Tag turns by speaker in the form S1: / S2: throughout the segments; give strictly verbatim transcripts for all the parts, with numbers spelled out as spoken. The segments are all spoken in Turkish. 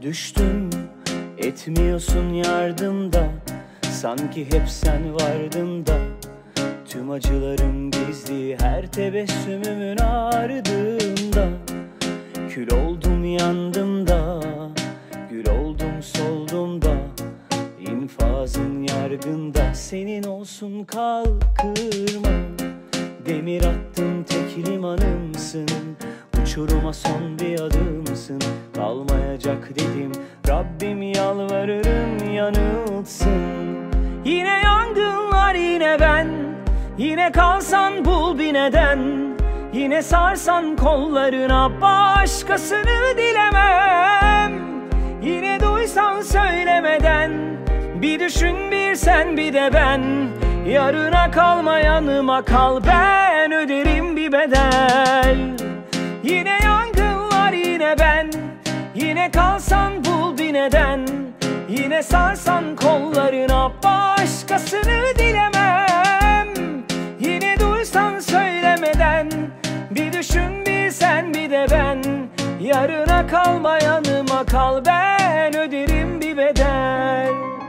S1: Düştüm, etmiyorsun yardımda, sanki hep sen vardın da. Tüm acılarım gizli her tebessümümün ardında. Kül oldum yandım da, gül oldum soldum da. İnfazın yargında, senin olsun kalkırma. Demir attım tek limanımsın, uçuruma son bir adımsın. Kalmayacak dedim, Rabbim yalvarırım yanılsın. Yine yangınlar yine ben, yine kalsan bul bir neden. Yine sarsan kollarına, başkasını dilemem. Yine duysan söylemeden, bir düşün bir sen bir de ben. Yarına kalma yanıma kal, ben öderim bir bedel. Yine yangınlar yine ben, yine kalsan bul bir neden. Yine sarsan kollarına, başkasını dilemem. Yine duysan söylemeden, bir düşün bir sen bir de ben. Yarına kalma yanıma kal, ben öderim bir bedel.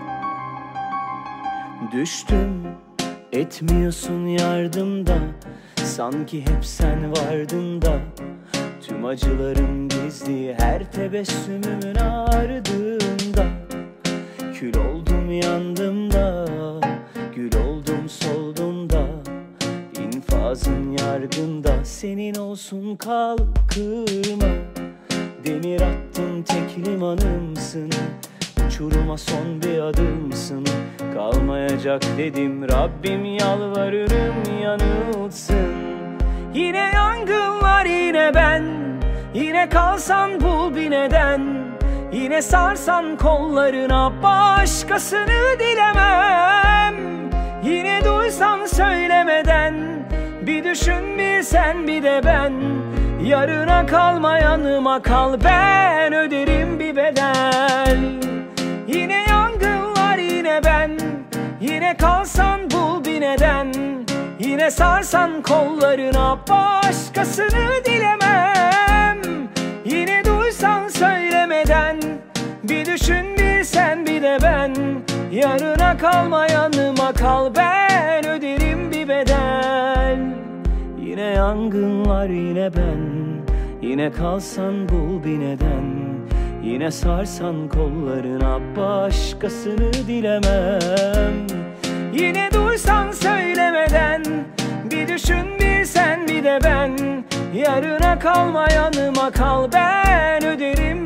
S1: Düştüm, etmiyorsun yardımda, sanki hep sen vardın da. Tüm acılarım gizli her tebessümümün ardında. Kül oldum yandım da, gül oldum soldum da. İnfazın yargında, senin olsun kalkırma. Demir attım tek limanımsın, uçuruma son bir adımsın. Kalmayacak dedim, Rabbim yalvarırım yanılsın. Yine yangınlar yine ben, yine kalsan bul bir neden. Yine sarsan kollarına, başkasını dilemem. Yine duysan söylemeden, bir düşün bir sen bir de ben. Yarına kalma yanıma kal, ben öderim bir bedel. Yine yangınlar yine ben, yine kalsan bul bir neden. Yine sarsan kollarına, başkasını dilemem. Yine duysan söylemeden, bir düşün bir sen bir de ben. Yarına kalma yanıma kal, ben öderim bir bedel. Yine yangınlar yine ben, yine kalsan bul bir neden. Yine sarsan kollarına, başkasını dilemem. Yine duysan söylemeden, bir düşün bir sen bir de ben. Yarına kalma yanıma kal, ben öderim